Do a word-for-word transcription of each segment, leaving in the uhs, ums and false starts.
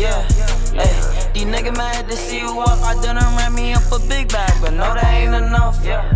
Yeah, ayy, these niggas mad to see you up. I done ran me up a big bag, but no, that ain't enough. Yeah,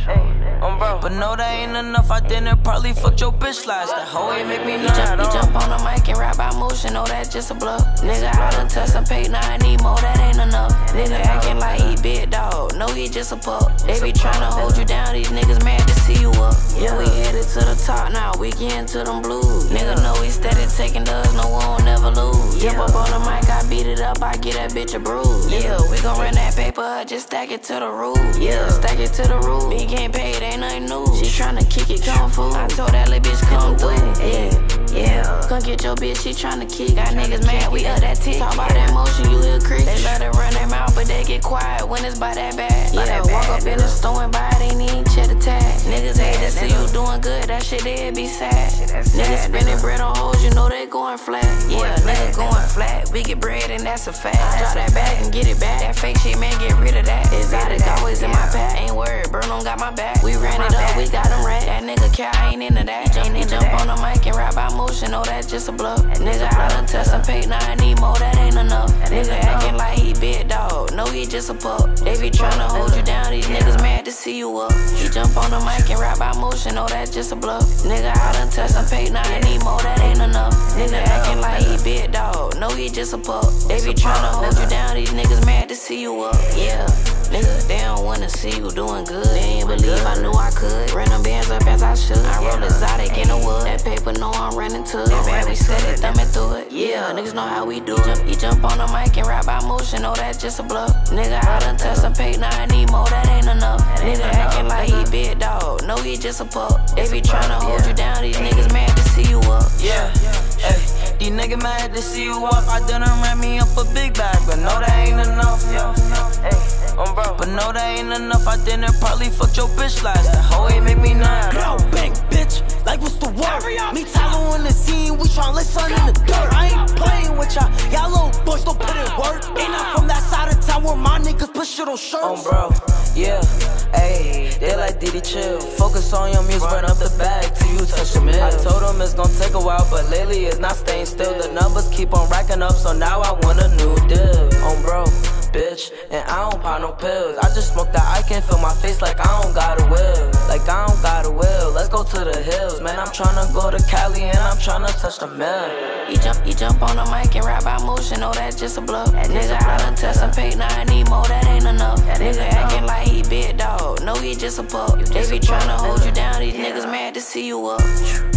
but no, that ain't enough. I didn't probably fuck your bitch last. That hoe ain't make me nut. He jump on the mic and rap by motion, know that just a bluff. Nigga, I done touched some paid, now I need more, that ain't enough. Nigga acting like he big dog, no, he just a pup. They be tryna hold you down, these niggas mad to see you up. Yeah, we headed to the top now, we getting to them blues. Nigga know he steady taking dubs, no one will never lose. Jump up on the mic, I beat it up, I get that bitch a bruise. Yeah, we gon' run that paper, just stack it to the roof. Yeah, stack it to the roof. Me getting paid, ain't nothing new. She tryna kick it, kung fu. I told that little bitch come through. Yeah, yeah. Come get your bitch, she tryna kick. Got niggas mad, we up that tick. Talk about that motion, you hear creak. They let her run their mouth, but they get quiet when it's by that bad. Yeah, walk up in the store and buy it, ain't even check the tag. Niggas hate to see you doing good, that shit they be sad. Niggas spending bread on hoes, you know they going flat. Yeah, niggas going flat, we get bread and that's a fact. Drop that bag and get it back. That fake shit, man, get rid of that. Exotic always in my pack. Ain't worried, Bruno got my back. We ran it up, we got him right. That nigga Cal ain't into that. He jump on the mic and rap by motion, know that just a bluff. Nigga, I done touched some paid, now I need more, that ain't enough. Nigga acting like he big dog, no, he just a pup. They be tryna hold you down, these niggas mad to see you up. He jump on the mic and rap by motion, know that just a bluff. Nigga, I done touched some paid, now I need more, that ain't enough. Nigga acting like he big dog, no, he just a pup. They be tryna hold you down, these niggas mad to see you up. Yeah, nigga, they don't wanna see you doing good. They ain't believe I knew I could. Ran them bands up as I should. I roll exotic in the wood. That paper know I'm running to it. Bad, we steady thumbing through it. Yeah, niggas know how we do it. He jump on the mic and rap by motion, know that just a bluff. Nigga, I done touched some paid, now I need more, that ain't enough. Nigga acting like he big dog, no, he just a pup. They be tryna hold you down, these niggas mad to see you up. Yeah, ayy, these niggas mad to see you up. I done ran me up a big bag, but no, that ain't enough. But no, that ain't enough. I didn't probably fuck your bitch last. That hoe ain't make me nut. Grow bang, bitch, like what's the word? Me Tyler on the scene, we tryna lay sun in the dirt. I ain't playing with y'all, y'all little boys don't put in work. Ain't not from that side of town where my niggas put shit on shirts. Oh, bro, yeah, ayy, they like Diddy chill. Focus on your music, burn up the bag till you touch the mill. I told them it's gon' take a while, but lately it's not staying still. The numbers keep on racking up, so now I want a new deal. Oh, bro, bitch, and I don't pop no pills. I just smoke that I can feel my face like I don't got a will. Like I don't got a will. Let's go to the hills, man. I'm tryna go to Cali and I'm tryna touch the mill. He jump, he jump on the mic and rap by motion, know that just a bluff. Nigga, I done touched some paid, now I need more, that ain't enough. Nigga acting like he big dog, no, he just a pup. They be tryna hold you down, these niggas mad to see you up.